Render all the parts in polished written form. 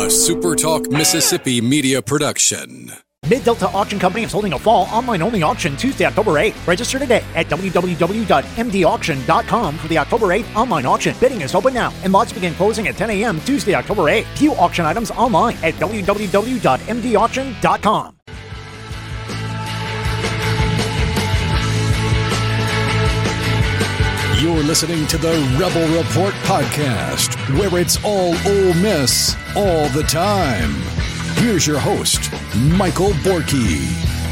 SuperTalk Mississippi media production. Mid-Delta Auction Company is holding a fall online-only auction Tuesday, October 8th. Register today at www.mdauction.com for the October 8th online auction. Bidding is open now, and lots begin closing at 10 a.m. Tuesday, October 8th. View auction items online at www.mdauction.com. You're listening to the Rebel Report podcast, where it's all Ole Miss all the time. Here's your host, Michael Borky.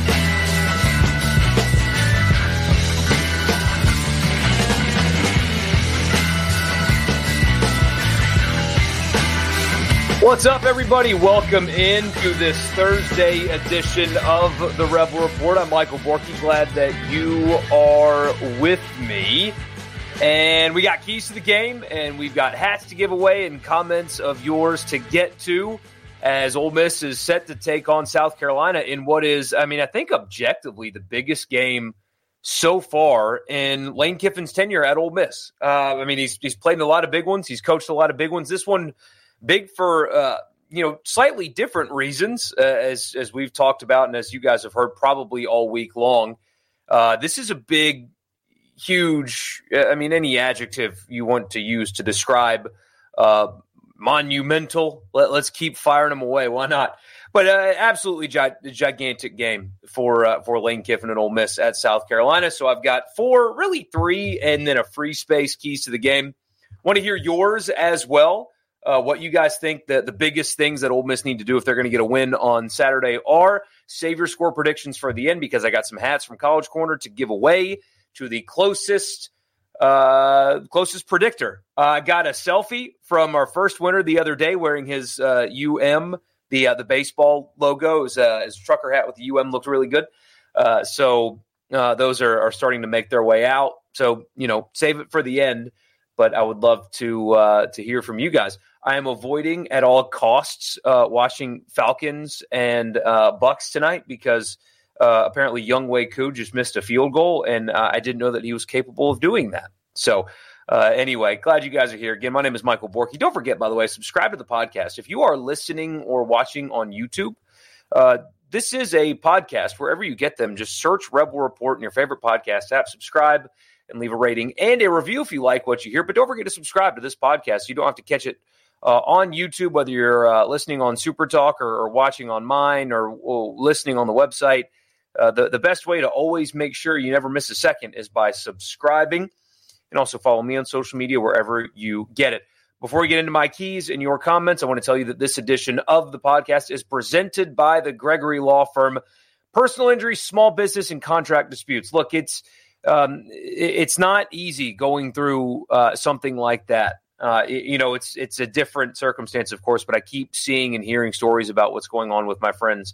What's up, everybody? Welcome into this Thursday edition of the Rebel Report. I'm Michael Borky. Glad that you are with me. And we got keys to the game, and we've got hats to give away and comments of yours to get to as Ole Miss is set to take on South Carolina in what is, I think objectively the biggest game so far in Lane Kiffin's tenure at Ole Miss. He's played in a lot of big ones. He's coached a lot of big ones. This one big for, slightly different reasons, as we've talked about and as you guys have heard probably all week long. This is a big, huge, any adjective you want to use to describe monumental. Let's keep firing them away. Why not? But absolutely gigantic game for Lane Kiffin and Ole Miss at South Carolina. So I've got three, and then a free space keys to the game. Want to hear yours as well. What you guys think the biggest things that Ole Miss need to do if they're going to get a win on Saturday are. Save your score predictions for the end because I got some hats from College Corner to give away to the closest predictor. I got a selfie from our first winner the other day wearing his UM, the baseball logo. His trucker hat with the UM looked really good. So those are starting to make their way out. So, save it for the end, but I would love to hear from you guys. I am avoiding at all costs watching Falcons and Bucks tonight because apparently Younghoe Koo just missed a field goal, and I didn't know that he was capable of doing that. So anyway, glad you guys are here. Again, my name is Michael Borky. Don't forget, by the way, subscribe to the podcast. If you are listening or watching on YouTube, this is a podcast. Wherever you get them, just search Rebel Report in your favorite podcast app, subscribe, and leave a rating and a review if you like what you hear. But don't forget to subscribe to this podcast. You don't have to catch it on YouTube, whether you're listening on SuperTalk or watching on mine or listening on the website. The best way to always make sure you never miss a second is by subscribing, and also follow me on social media wherever you get it. Before we get into my keys and your comments, I want to tell you that this edition of the podcast is presented by the Gregory Law Firm. Personal injury, small business, and contract disputes. Look, it's not easy going through something like that. It's a different circumstance, of course, but I keep seeing and hearing stories about what's going on with my friends,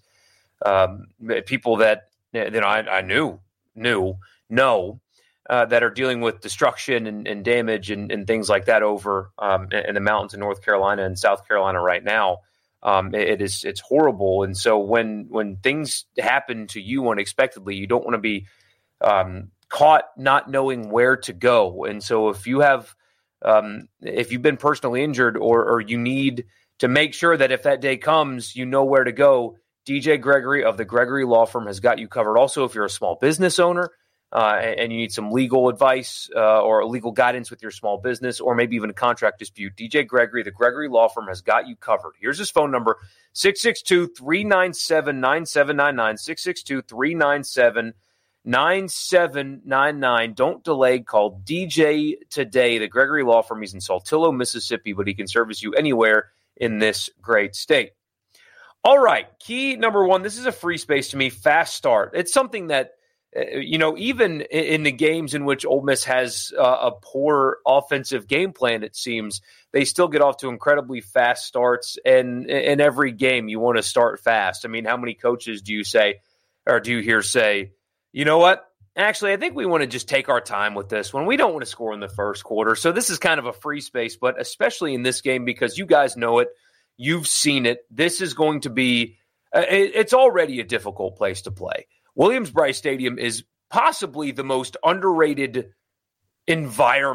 people that I know that are dealing with destruction and damage and things like that over in the mountains in North Carolina and South Carolina right now. It's horrible. And so when things happen to you unexpectedly, you don't want to be caught not knowing where to go. And so if you have if you've been personally injured or you need to make sure that if that day comes, you know where to go, DJ Gregory of the Gregory Law Firm has got you covered. Also, if you're a small business owner and you need some legal advice or legal guidance with your small business or maybe even a contract dispute, DJ Gregory, the Gregory Law Firm, has got you covered. Here's his phone number, 662-397-9799, 662-397-9799. Don't delay. Call DJ today. The Gregory Law Firm, he's in Saltillo, Mississippi, but he can service you anywhere in this great state. All right, key number one, this is a free space to me, fast start. It's something that, even in the games in which Ole Miss has a poor offensive game plan, it seems, they still get off to incredibly fast starts. And in every game, you want to start fast. How many coaches do you hear say, you know what? Actually, I think we want to just take our time with this one. We don't want to score in the first quarter. So this is kind of a free space, but especially in this game because you guys know it. You've seen it. This is going to be it's already a difficult place to play. Williams-Brice Stadium is possibly the most underrated environment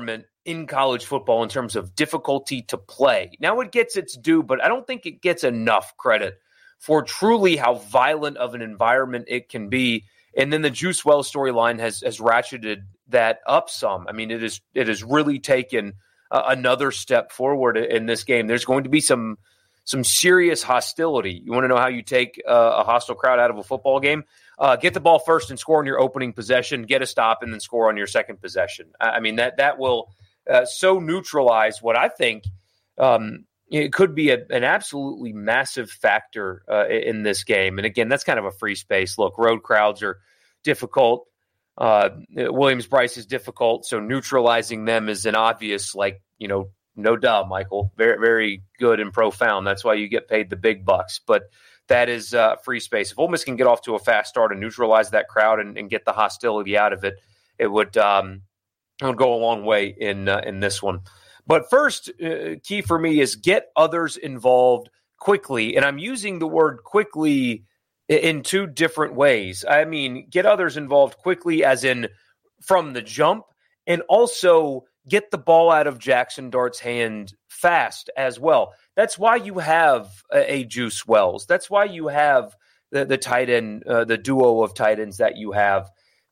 in college football in terms of difficulty to play. Now it gets its due, but I don't think it gets enough credit for truly how violent of an environment it can be. And then the Juice Wells storyline has ratcheted that up some. I mean, it has really taken another step forward in this game. There's going to be some serious hostility. You want to know how you take a hostile crowd out of a football game? Get the ball first and score on your opening possession, get a stop, and then score on your second possession. I mean, that will so neutralize what I think it could be an absolutely massive factor in this game. And again, that's kind of a free space. Look, road crowds are difficult. Williams-Brice is difficult, so neutralizing them is an obvious, no duh, Michael. Very, very good and profound. That's why you get paid the big bucks. But that is free space. If Ole Miss can get off to a fast start and neutralize that crowd and get the hostility out of it, it would go a long way in this one. But first, key for me is get others involved quickly. And I'm using the word quickly in two different ways. I mean, get others involved quickly as in from the jump, and also get the ball out of Jackson Dart's hand fast as well. That's why you have a Juice Wells. That's why you have the tight end, the duo of tight ends that you have.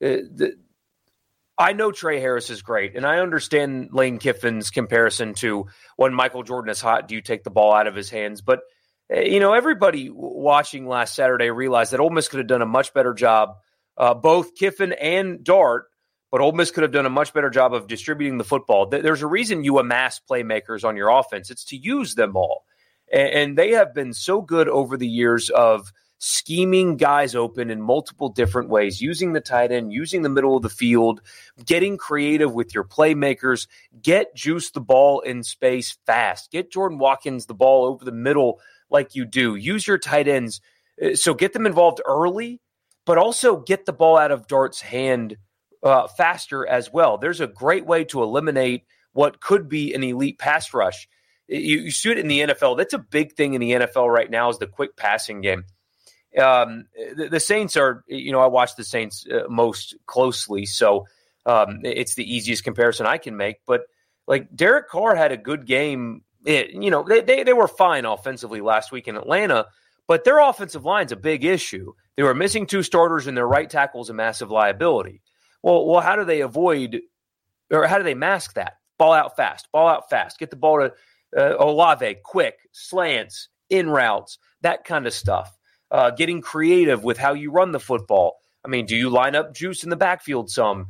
I know Trey Harris is great, and I understand Lane Kiffin's comparison to when Michael Jordan is hot, do you take the ball out of his hands? But, everybody watching last Saturday realized that Ole Miss could have done a much better job, both Kiffin and Dart, but Ole Miss could have done a much better job of distributing the football. There's a reason you amass playmakers on your offense. It's to use them all. And they have been so good over the years of scheming guys open in multiple different ways, using the tight end, using the middle of the field, getting creative with your playmakers, get Juice the ball in space fast, get Jordan Watkins the ball over the middle like you do, use your tight ends. So get them involved early, but also get the ball out of Dart's hand faster as well. There's a great way to eliminate what could be an elite pass rush. You see it in the NFL. That's a big thing in the NFL right now is the quick passing game. The Saints are, I watch the Saints most closely, so it's the easiest comparison I can make. But like Derek Carr had a good game. They were fine offensively last week in Atlanta, but their offensive line's a big issue. They were missing two starters, and their right tackle is a massive liability. Well, how do they avoid, or how do they mask that? Ball out fast, get the ball to Olave, quick, slants, in routes, that kind of stuff. Getting creative with how you run the football. I mean, do you line up Juice in the backfield some?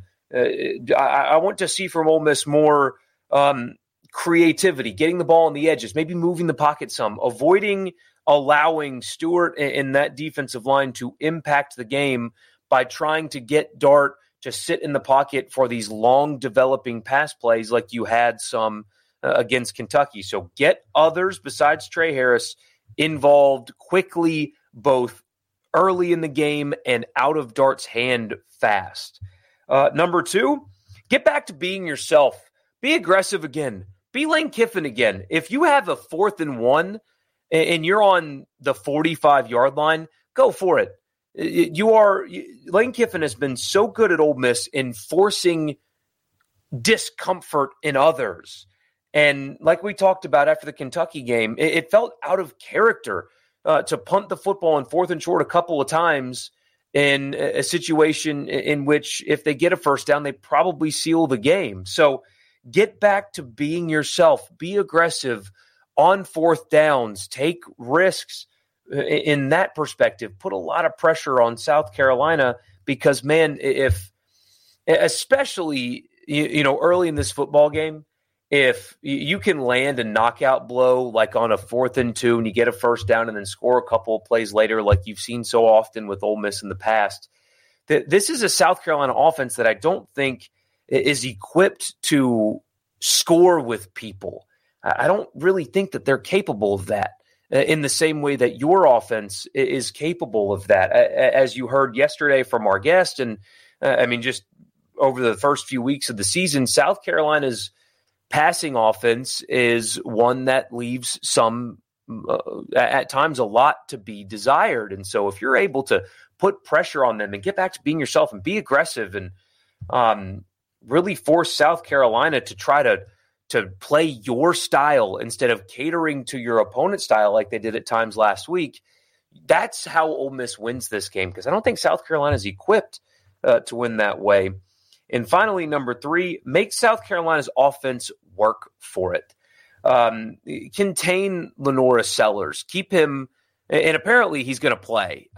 I want to see from Ole Miss more creativity, getting the ball on the edges, maybe moving the pocket some, avoiding allowing Stewart and that defensive line to impact the game by trying to get Dart to sit in the pocket for these long developing pass plays like you had some against Kentucky. So get others besides Trey Harris involved quickly, both early in the game and out of Dart's hand fast. Number two, get back to being yourself. Be aggressive again. Be Lane Kiffin again. If you have a 4th and 1 and you're on the 45-yard line, go for it. Lane Kiffin has been so good at Ole Miss in forcing discomfort in others. And like we talked about after the Kentucky game, it felt out of character to punt the football in 4th and short a couple of times in a situation in which if they get a first down, they probably seal the game. So get back to being yourself. Be aggressive on 4th downs. Take risks in that perspective. Put a lot of pressure on South Carolina because, man, if especially early in this football game, if you can land a knockout blow like on a 4th and 2 and you get a first down and then score a couple of plays later like you've seen so often with Ole Miss in the past, this is a South Carolina offense that I don't think is equipped to score with people. I don't really think that they're capable of that in the same way that your offense is capable of that. As you heard yesterday from our guest, and just over the first few weeks of the season, South Carolina's passing offense is one that leaves some, at times, a lot to be desired. And so if you're able to put pressure on them and get back to being yourself and be aggressive and really force South Carolina to try to to play your style instead of catering to your opponent's style like they did at times last week, that's how Ole Miss wins this game, because I don't think South Carolina is equipped to win that way. And finally, number 3, make South Carolina's offense work for it. Contain Lenora Sellers. Keep him, and apparently he's going to play.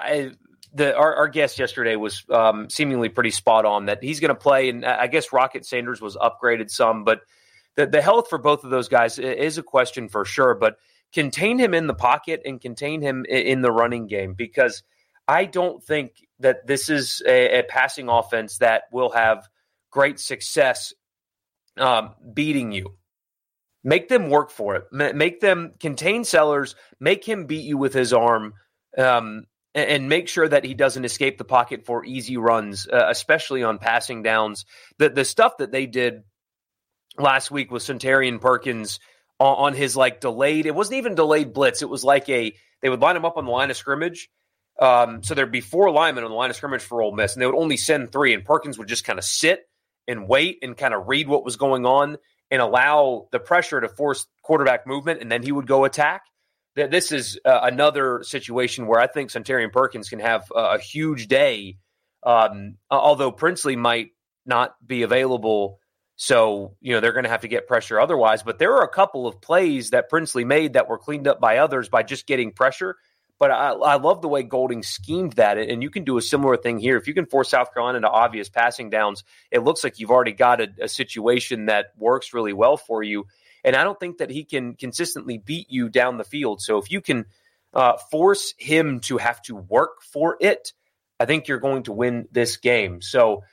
Our guest yesterday was seemingly pretty spot on that he's going to play, and I guess Rocket Sanders was upgraded some, but the health for both of those guys is a question for sure. But contain him in the pocket and contain him in the running game, because I don't think that this is a passing offense that will have great success beating you. Make them work for it. Make them contain Sellers, make him beat you with his arm, and make sure that he doesn't escape the pocket for easy runs, especially on passing downs. The stuff that they did last week with Centarian Perkins on his delayed, it wasn't even delayed blitz. It was they would line him up on the line of scrimmage. So there'd be 4 linemen on the line of scrimmage for Ole Miss, and they would only send 3, and Perkins would just kind of sit and wait and kind of read what was going on and allow the pressure to force quarterback movement, and then he would go attack. This is another situation where I think Centarian Perkins can have a huge day, although Princely might not be available. So, they're going to have to get pressure otherwise. But there are a couple of plays that Princely made that were cleaned up by others by just getting pressure. But I love the way Golding schemed that. And you can do a similar thing here. If you can force South Carolina into obvious passing downs, it looks like you've already got a situation that works really well for you. And I don't think that he can consistently beat you down the field. So if you can force him to have to work for it, I think you're going to win this game. So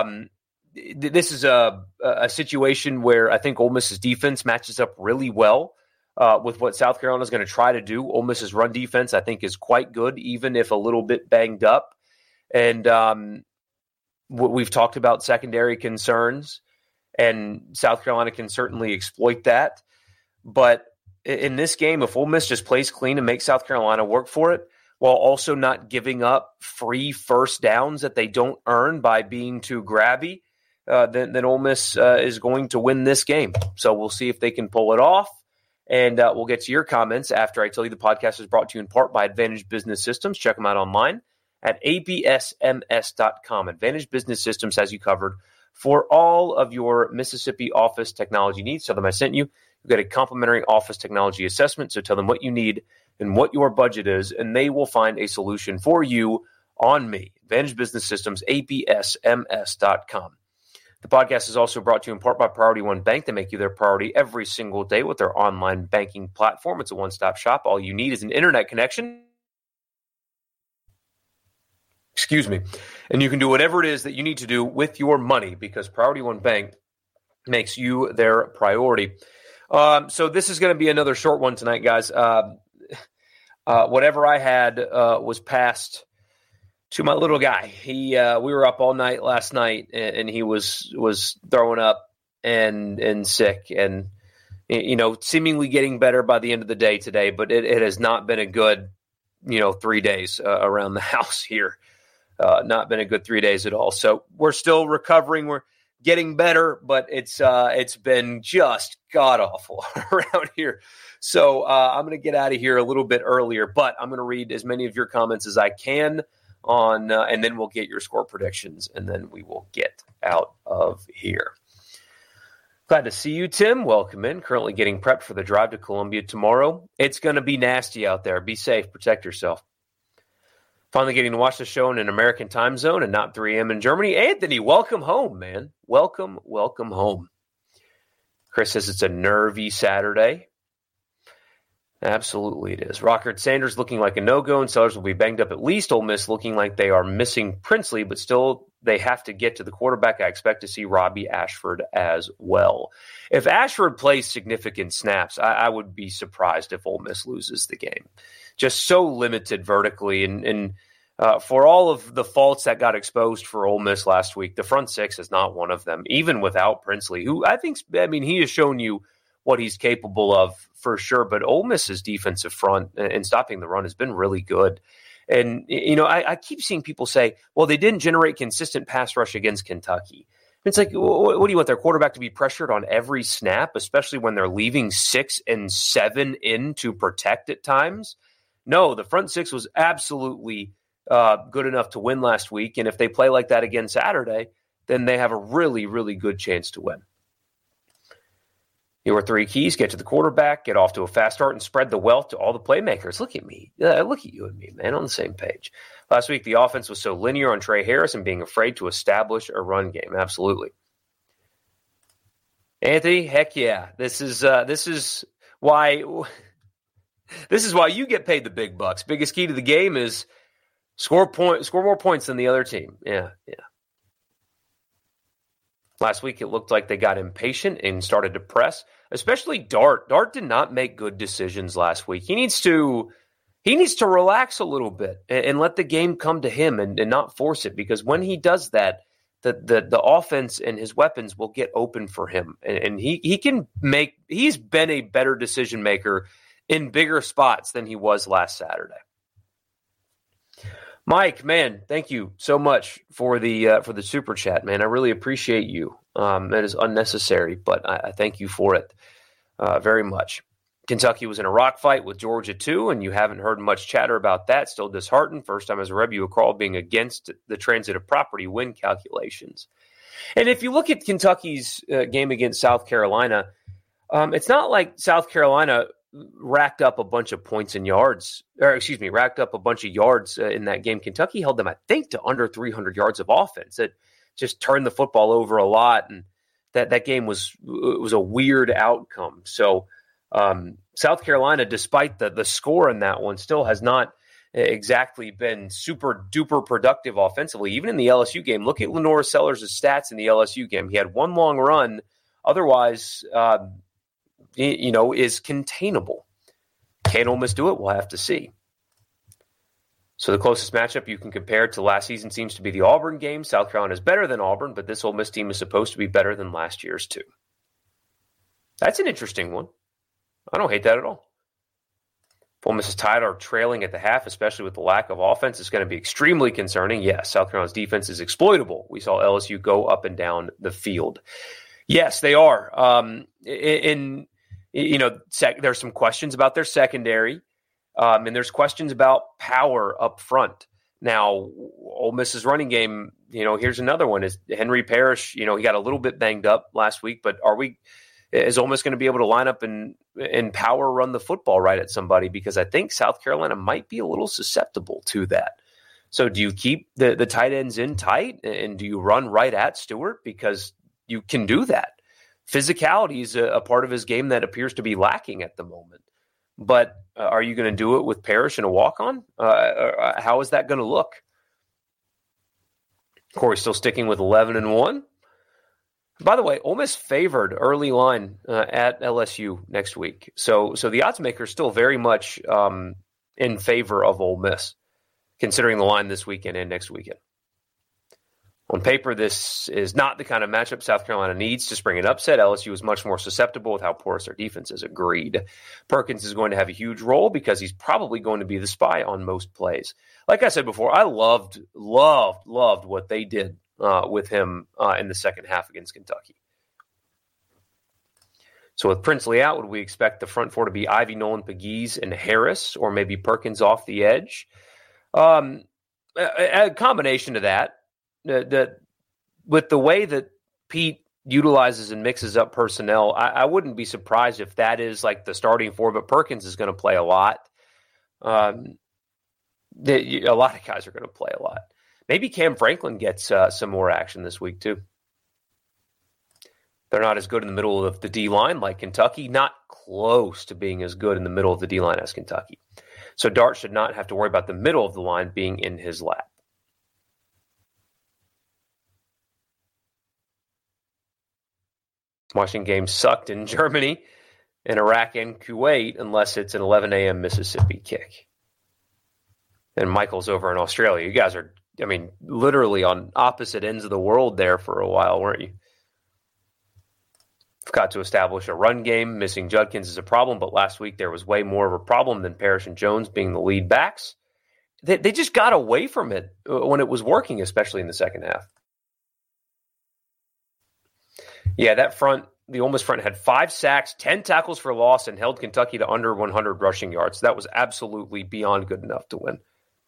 this is a situation where I think Ole Miss's defense matches up really well with what South Carolina is going to try to do. Ole Miss's run defense, I think, is quite good, even if a little bit banged up. And we've talked about secondary concerns, and South Carolina can certainly exploit that. But in this game, if Ole Miss just plays clean and makes South Carolina work for it, while also not giving up free first downs that they don't earn by being too grabby, then Ole Miss is going to win this game. So we'll see if they can pull it off. And we'll get to your comments after I tell you the podcast is brought to you in part by Advantage Business Systems. Check them out online at absms.com. Advantage Business Systems has you covered for all of your Mississippi office technology needs. Tell them I sent you. You get a complimentary office technology assessment. So tell them what you need and what your budget is, and they will find a solution for you on me. Advantage Business Systems, absms.com. The podcast is also brought to you in part by Priority One Bank. They make you their priority every single day with their online banking platform. It's a one-stop shop. All you need is an internet connection. Excuse me. And you can do whatever it is that you need to do with your money, because Priority One Bank makes you their priority. So this is going to be another short one tonight, guys. Whatever I had was passed to my little guy. We were up all night last night, and he was throwing up and sick, and seemingly getting better by the end of the day today. But it has not been a good 3 days around the house here. Not been a good 3 days at all. So we're still recovering. We're getting better, but it's been just god awful around here. So I'm going to get out of here a little bit earlier, but I'm going to read as many of your comments as I can on, and then we'll get your score predictions, and then we will get out of here. Glad to see you, Tim. Welcome in. Currently getting prepped for the drive to Columbia tomorrow. It's going to be nasty out there. Be safe. Protect yourself. Finally getting to watch the show in an American time zone and not 3 a.m. in Germany. Anthony, welcome home, man. Welcome home. Chris says it's a nervy Saturday. Absolutely it is. Rockard Sanders looking like a no-go, and Sellers will be banged up at least. Ole Miss looking like they are missing Princely, but still they have to get to the quarterback. I expect to see Robbie Ashford as well. If Ashford plays significant snaps, I would be surprised if Ole Miss loses the game. Just so limited vertically, and for all of the faults that got exposed for Ole Miss last week, the front six is not one of them, even without Princely, who he has shown you what he's capable of for sure. But Ole Miss's defensive front and stopping the run has been really good. And, I keep seeing people say, well, they didn't generate consistent pass rush against Kentucky. It's like, what do you want their quarterback to be pressured on every snap, especially when they're leaving 6 and 7 in to protect at times? No, the front six was absolutely good enough to win last week. And if they play like that again Saturday, then they have a really, really good chance to win. Your 3 keys: get to the quarterback, get off to a fast start, and spread the wealth to all the playmakers. Look at me. Look at you and me, man, on the same page. Last week, the offense was so linear on Trey Harris and being afraid to establish a run game. Absolutely. Anthony, heck yeah. This is why you get paid the big bucks. Biggest key to the game is score more points than the other team. Yeah. Last week, it looked like they got impatient and started to press, especially Dart. Dart did not make good decisions last week. He needs to relax a little bit and let the game come to him and not force it, because when he does that, the offense and his weapons will get open for him. And he's been a better decision maker in bigger spots than he was last Saturday. Mike, man, thank you so much for the super chat, man. I really appreciate you. That is unnecessary, but I thank you for it very much. Kentucky was in a rock fight with Georgia too, and you haven't heard much chatter about that. Still disheartened. First time as a Reb you recall being against the transitive property win calculations. And if you look at Kentucky's game against South Carolina, it's not like South Carolina racked up a bunch of points and yards, racked up a bunch of yards in that game. Kentucky held them, I think, to under 300 yards of offense. It just turned the football over a lot, and that game was a weird outcome. So South Carolina, despite the score in that one, still has not exactly been super duper productive offensively. Even in the LSU game, look at Lenora Sellers' stats in the LSU game. He had one long run. Otherwise, is containable. Can Ole Miss do it? We'll have to see. So the closest matchup you can compare to last season seems to be the Auburn game. South Carolina is better than Auburn, but this Ole Miss team is supposed to be better than last year's too. That's an interesting one. I don't hate that at all. If Ole Miss is tied or trailing at the half, especially with the lack of offense, it's going to be extremely concerning. Yes, South Carolina's defense is exploitable. We saw LSU go up and down the field. Yes, they are. There's some questions about their secondary, and there's questions about power up front. Now, Ole Miss's running game, here's another one. Is Henry Parrish, he got a little bit banged up last week, but is Ole Miss going to be able to line up and power run the football right at somebody? Because I think South Carolina might be a little susceptible to that. So do you keep the tight ends in tight, and do you run right at Stewart? Because you can do that. Physicality is a part of his game that appears to be lacking at the moment. But are you going to do it with Parrish and a walk-on? How is that going to look? Corey still sticking with 11-1. By the way, Ole Miss favored early line at LSU next week. So the odds maker is still very much in favor of Ole Miss, considering the line this weekend and next weekend. On paper, this is not the kind of matchup South Carolina needs to spring an upset. LSU is much more susceptible with how porous their defense is. Agreed. Perkins is going to have a huge role because he's probably going to be the spy on most plays. Like I said before, I loved what they did with him in the second half against Kentucky. So with Princely out, would we expect the front four to be Ivy, Nolan, Pegues, and Harris, or maybe Perkins off the edge? A combination of that. With the way that Pete utilizes and mixes up personnel, I wouldn't be surprised if that is like the starting four, but Perkins is going to play a lot. A lot of guys are going to play a lot. Maybe Cam Franklin gets some more action this week too. They're not as good in the middle of the D-line like Kentucky, not close to being as good in the middle of the D-line as Kentucky. So Dart should not have to worry about the middle of the line being in his lap. Watching games sucked in Germany, in Iraq, and Kuwait unless it's an 11 a.m. Mississippi kick. And Michael's over in Australia. You guys are, literally on opposite ends of the world there for a while, weren't you? We've got to establish a run game. Missing Judkins is a problem, but last week there was way more of a problem than Parrish and Jones being the lead backs. They just got away from it when it was working, especially in the second half. Yeah, that front, the Ole Miss front had 5 sacks, 10 tackles for loss, and held Kentucky to under 100 rushing yards. That was absolutely beyond good enough to win.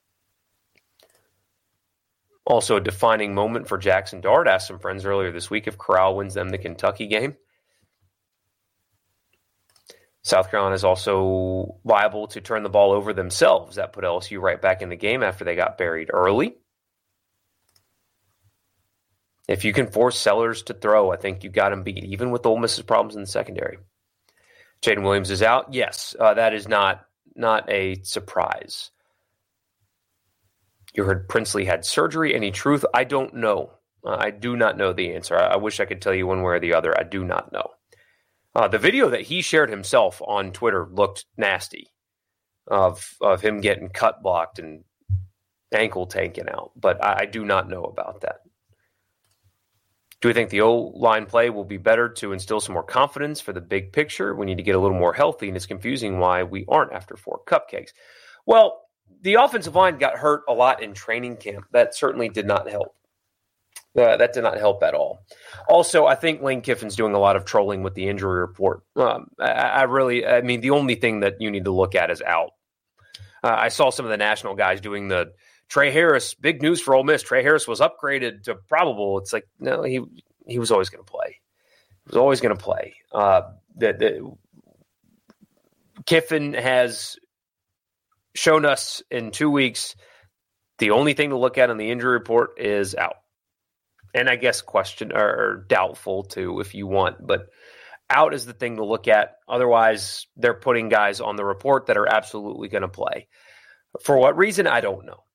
Also a defining moment for Jackson Dart. Asked some friends earlier this week if Corral wins them the Kentucky game. South Carolina is also liable to turn the ball over themselves. That put LSU right back in the game after they got buried early. If you can force Sellers to throw, I think you got him beat, even with Ole Miss's problems in the secondary. Jaden Williams is out. Yes, that is not a surprise. You heard Princely had surgery. Any truth? I don't know. I do not know the answer. I wish I could tell you one way or the other. I do not know. The video that he shared himself on Twitter looked nasty of him getting cut blocked and ankle taken out, but I do not know about that. Do we think the O-line play will be better to instill some more confidence for the big picture? We need to get a little more healthy, and it's confusing why we aren't after 4 cupcakes. Well, the offensive line got hurt a lot in training camp. That certainly did not help. That did not help at all. Also, I think Lane Kiffin's doing a lot of trolling with the injury report. I mean, the only thing that you need to look at is out. I saw some of the national guys doing the Trey Harris, big news for Ole Miss. Trey Harris was upgraded to probable. It's like, no, he was always going to play. He was always going to play. Kiffin has shown us in 2 weeks the only thing to look at on the injury report is out. And I guess question or doubtful too, if you want, but out is the thing to look at. Otherwise, they're putting guys on the report that are absolutely going to play. For what reason? I don't know.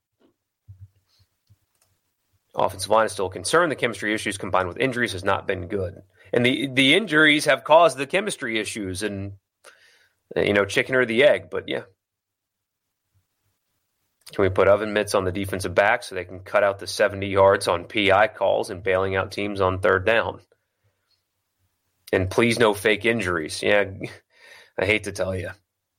Offensive line is still a concern. The chemistry issues combined with injuries has not been good. And the injuries have caused the chemistry issues and, chicken or the egg. But, yeah. Can we put oven mitts on the defensive back so they can cut out the 70 yards on PI calls and bailing out teams on third down? And please no fake injuries. Yeah, I hate to tell you.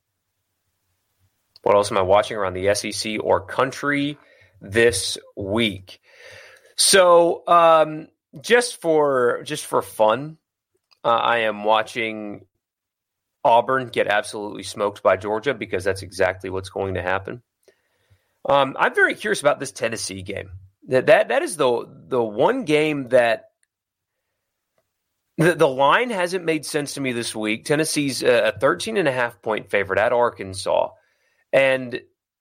What else am I watching around the SEC or country this week? So just for fun, I am watching Auburn get absolutely smoked by Georgia because that's exactly what's going to happen. I'm very curious about this Tennessee game. That is the one game that the line hasn't made sense to me this week. Tennessee's a 13.5-point favorite at Arkansas. And,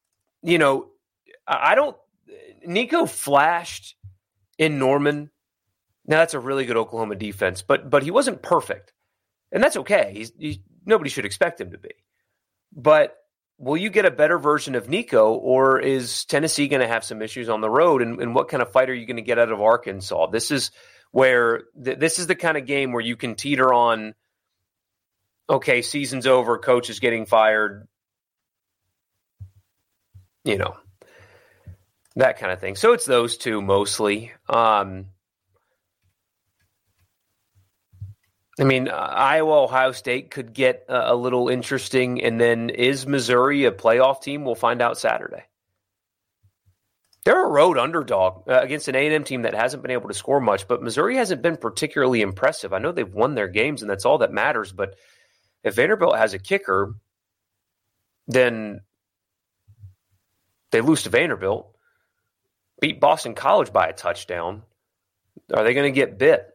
Nico flashed in Norman. Now, that's a really good Oklahoma defense, but he wasn't perfect. And that's okay. Nobody should expect him to be. But will you get a better version of Nico, or is Tennessee going to have some issues on the road? And what kind of fight are you going to get out of Arkansas? This is where this is the kind of game where you can teeter on, okay, season's over, coach is getting fired, that kind of thing. So it's those two mostly. Iowa, Ohio State could get a little interesting. And then is Missouri a playoff team? We'll find out Saturday. They're a road underdog against an A&M team that hasn't been able to score much, but Missouri hasn't been particularly impressive. I know they've won their games, and that's all that matters. But if Vanderbilt has a kicker, then they lose to Vanderbilt, beat Boston College by a touchdown. Are they going to get bit?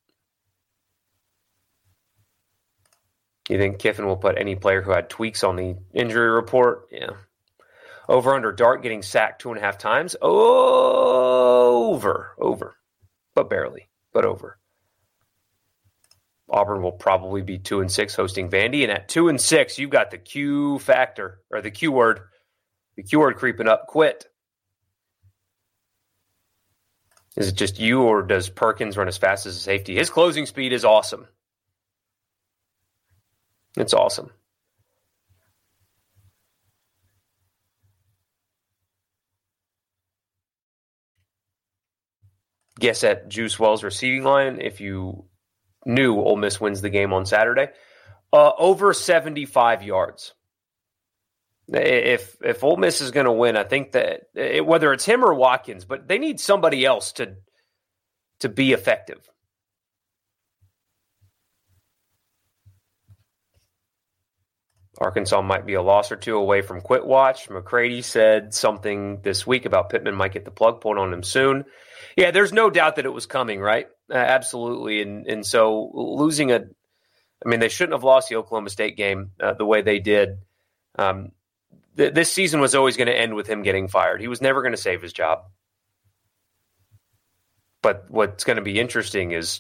You think Kiffin will put any player who had tweaks on the injury report? Yeah. Over under Dart getting sacked 2.5 times? Over. But barely. But over. Auburn will probably be 2-6 hosting Vandy. And at 2-6, you've got the Q factor, or the Q word. The Q word creeping up. Quit. Is it just you, or does Perkins run as fast as a safety? His closing speed is awesome. It's awesome. Guess at Juice Wells receiving line if you knew Ole Miss wins the game on Saturday. Over 75 yards. If Ole Miss is going to win, I think that whether it's him or Watkins, but they need somebody else to be effective. Arkansas might be a loss or two away from quit watch. McCready said something this week about Pittman might get the plug pulled on him soon. Yeah, there's no doubt that it was coming, right? Absolutely. And so losing they shouldn't have lost the Oklahoma State game the way they did. This season was always going to end with him getting fired. He was never going to save his job. But what's going to be interesting is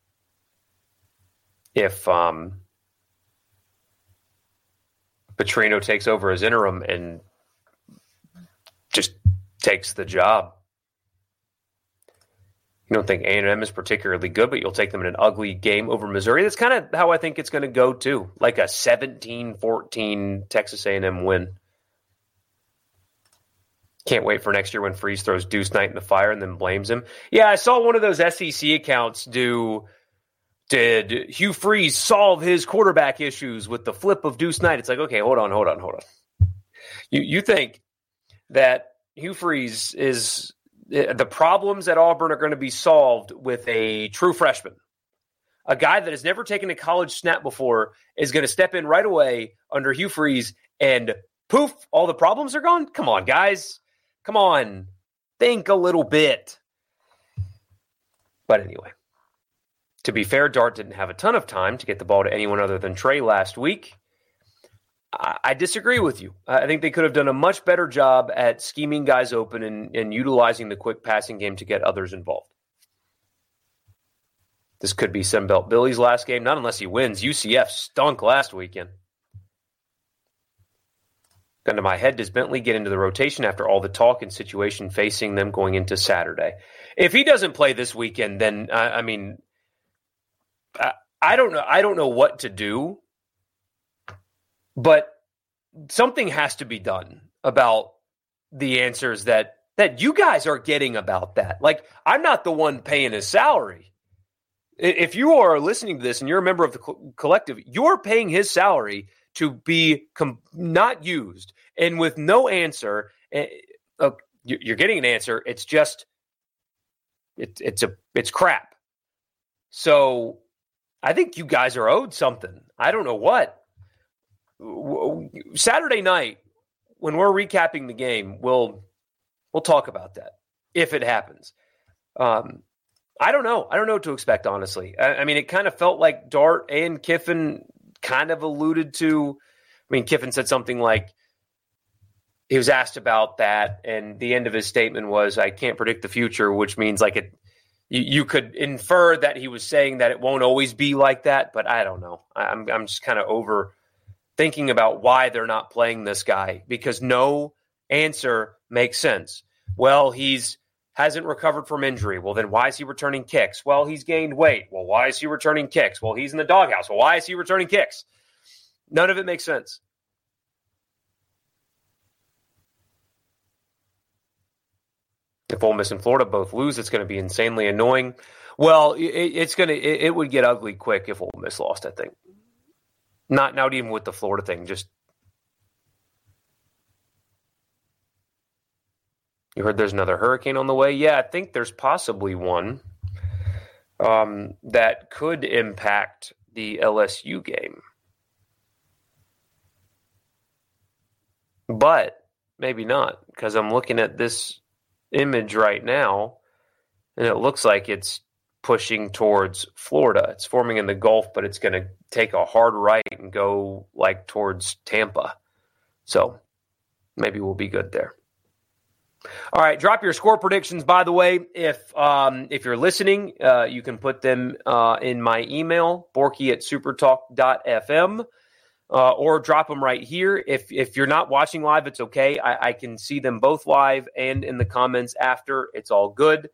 if Petrino takes over as interim and just takes the job. You don't think A&M is particularly good, but you'll take them in an ugly game over Missouri. That's kind of how I think it's going to go, too. Like a 17-14 Texas A&M win. Can't wait for next year when Freeze throws Deuce Knight in the fire and then blames him. Yeah, I saw one of those SEC accounts did Hugh Freeze solve his quarterback issues with the flip of Deuce Knight? It's like, okay, hold on. You think that Hugh Freeze is the problems at Auburn are going to be solved with a true freshman. A guy that has never taken a college snap before is going to step in right away under Hugh Freeze and poof, all the problems are gone? Come on, guys. Come on. Think a little bit. But anyway, to be fair, Dart didn't have a ton of time to get the ball to anyone other than Trey last week. I disagree with you. I think they could have done a much better job at scheming guys open and utilizing the quick passing game to get others involved. This could be Sunbelt Billy's last game, not unless he wins. UCF stunk last weekend. Gun to my head, does Bentley get into the rotation after all the talk and situation facing them going into Saturday? If he doesn't play this weekend, then, I don't know. I don't know what to do. But something has to be done about the answers that you guys are getting about that. Like, I'm not the one paying his salary. If you are listening to this and you're a member of the collective, you're paying his salary to be not used. And with no answer, you're getting an answer. It's just, it's crap. So I think you guys are owed something. I don't know what. Saturday night, when we're recapping the game, we'll talk about that if it happens. I don't know. I don't know what to expect, honestly. It kind of felt like Dart and Kiffin kind of alluded to. Kiffin said something like he was asked about that, and the end of his statement was, "I can't predict the future," which means like it. You could infer that he was saying that it won't always be like that, but I don't know. I'm just kind of over thinking about why they're not playing this guy because no answer makes sense. Well, hasn't recovered from injury. Well, then why is he returning kicks? Well, he's gained weight. Well, why is he returning kicks? Well, he's in the doghouse. Well, why is he returning kicks? None of it makes sense. If Ole Miss and Florida both lose, it's going to be insanely annoying. Well, it would get ugly quick if Ole Miss lost, I think. Not even with the Florida thing. Just you heard there's another hurricane on the way? Yeah, I think there's possibly one that could impact the LSU game. But maybe not, because I'm looking at this image right now, and it looks like it's pushing towards Florida. It's forming in the Gulf, but it's going to take a hard right and go like towards Tampa. So maybe we'll be good there. All right, drop your score predictions, by the way. If you're listening, you can put them in my email, borky@supertalk.fm, or drop them right here. If you're not watching live, it's okay. I can see them both live and in the comments after. It's all good.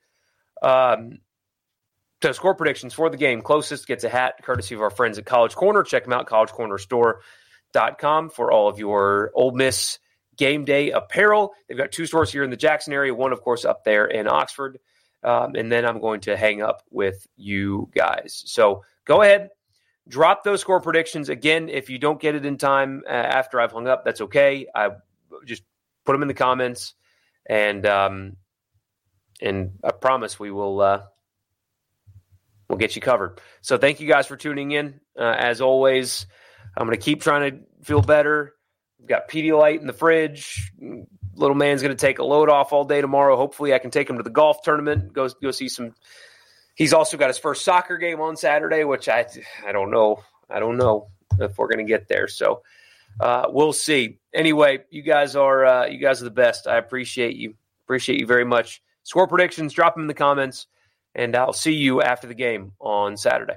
So score predictions for the game. Closest gets a hat, courtesy of our friends at College Corner. Check them out, collegecornerstore.com for all of your Ole Miss game day apparel. They've got 2 stores here in the Jackson area, one, of course, up there in Oxford. And then I'm going to hang up with you guys. So go ahead, drop those score predictions. Again, if you don't get it in time after I've hung up, that's okay. I just put them in the comments, and I promise we will we'll get you covered. So thank you guys for tuning in. As always, I'm going to keep trying to feel better. We've got Pedialyte in the fridge. Little man's going to take a load off all day tomorrow. Hopefully I can take him to the golf tournament, go see some. He's also got his first soccer game on Saturday, which I don't know. I don't know if we're going to get there. So we'll see. Anyway, you guys are the best. I appreciate you. Appreciate you very much. Score predictions, drop them in the comments, and I'll see you after the game on Saturday.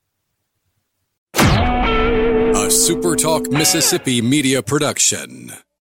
A SuperTalk Mississippi media production.